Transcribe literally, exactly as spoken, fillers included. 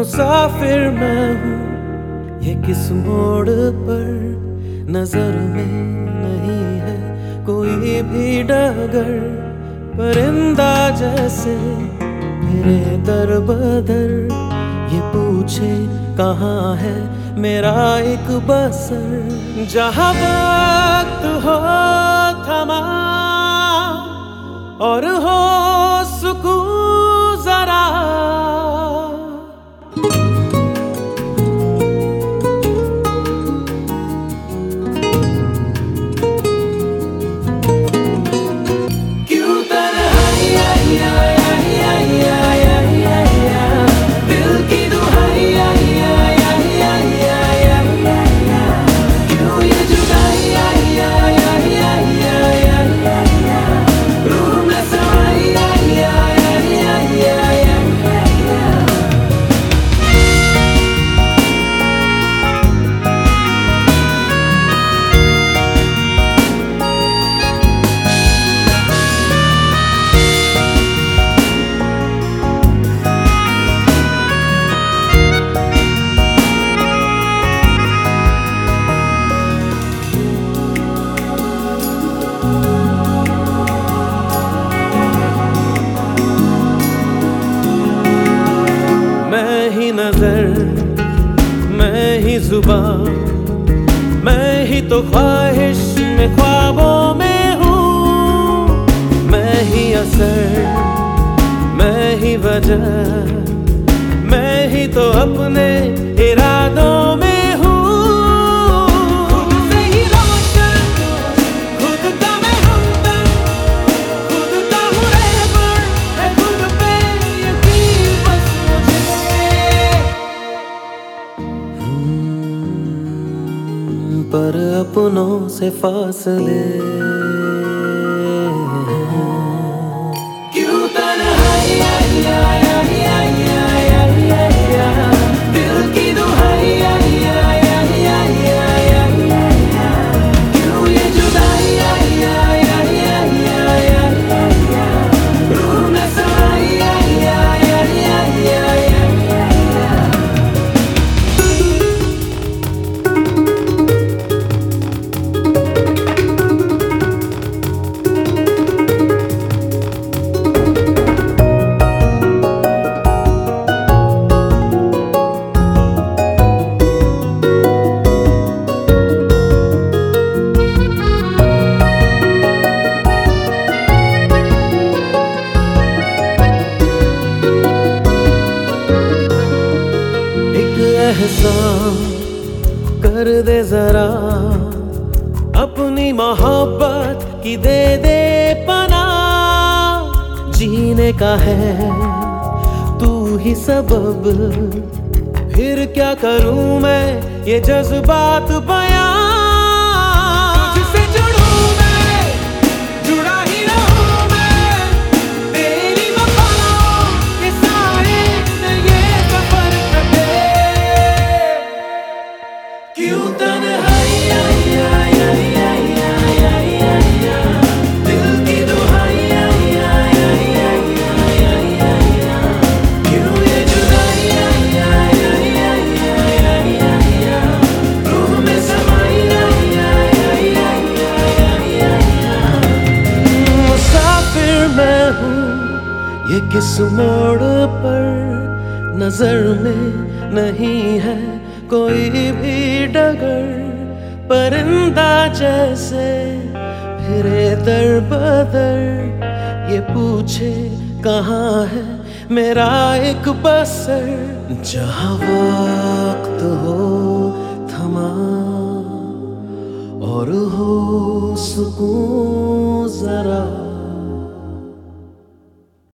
मुसाफिर मैं हूँ ये किस मोड़ पर, नजर में नहीं है कोई भी डगर। परिंदा जैसे फिरे दर बदर, ये पूछे कहाँ है मेरा एक बसर। जहाँ वक्त हो थमा और हो सुकून जरा, मैं ही नजर, मैं ही जुबान, मैं ही तो ख्वाहिश में ख्वाबों में हूँ। मैं ही असर, मैं ही वजह, मैं ही तो अपने इरादों में हूँ। खुद से ही रोशन, खुद का मैं हमदर्द, खुद का हूँ रहबर, है खुद पे यकीन बस मुझे। पर अपनों से फासले क्यों तन्हाई, दिल की दुहाई, क्यों ये जुदाई, रूह में समाई। एहसान कर दे जरा, अपनी मोहब्बत की दे दे पना। जीने का है तू ही सबब, फिर क्या करूं मैं ये जज्बात बयां। क्यों तन्हाई, दिल की दुहाई, क्यों ये जुदाई, रूह में समाई। मुसाफिर मैं हूँ ये किस मोड़ पर, नजर में नहीं है कोई भी डगर। परिंदा जैसे फिरे दर बदर, ये पूछे कहाँ है मेरा एक बसर। जहाँ वक्त हो